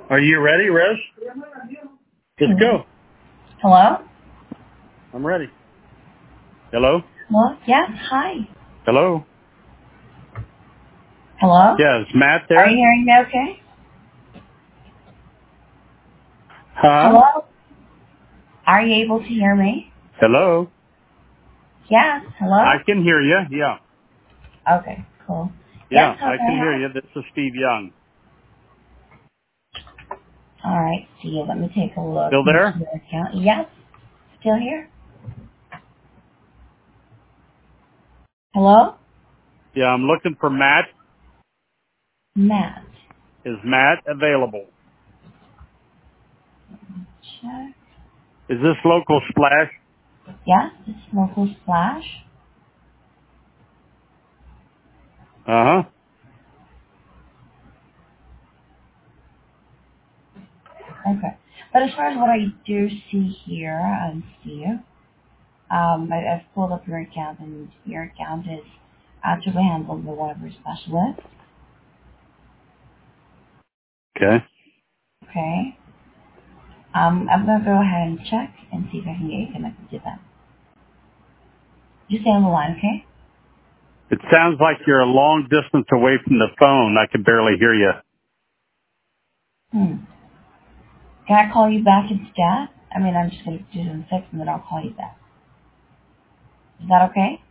Are you ready, Rez? Let's go. Hello? I'm ready. Hello? Hello? Yes, hi. Hello? Hello? Yeah, is Matt Are you there? hearing me okay? Huh? Hello? Are you able to hear me? Hello? Yes, I hello? can hear you. Yeah. Okay, cool. Yes, Yeah, how I can can I hear help? you. This is Steve Young. Alright, see you. Let me take a look Still into there? your account. Yes, still here? Hello? Yeah, I'm looking for Matt. Matt. Is Matt available? Check. Is this local splash? Yes, it's local splash. Uh-huh. Okay. But as far as what I do see here, I see you. I've pulled up your account, and your account is actually handled by one of your specialists. Okay. Okay. I'm gonna go ahead and check and see if I can get you connected to them. Just stay on the line, okay? It sounds like you're a long distance away from the phone. I can barely hear you. Hmm. Can I call you back instead? I mean, I'm just gonna do some text and then I'll call you back. Is that okay?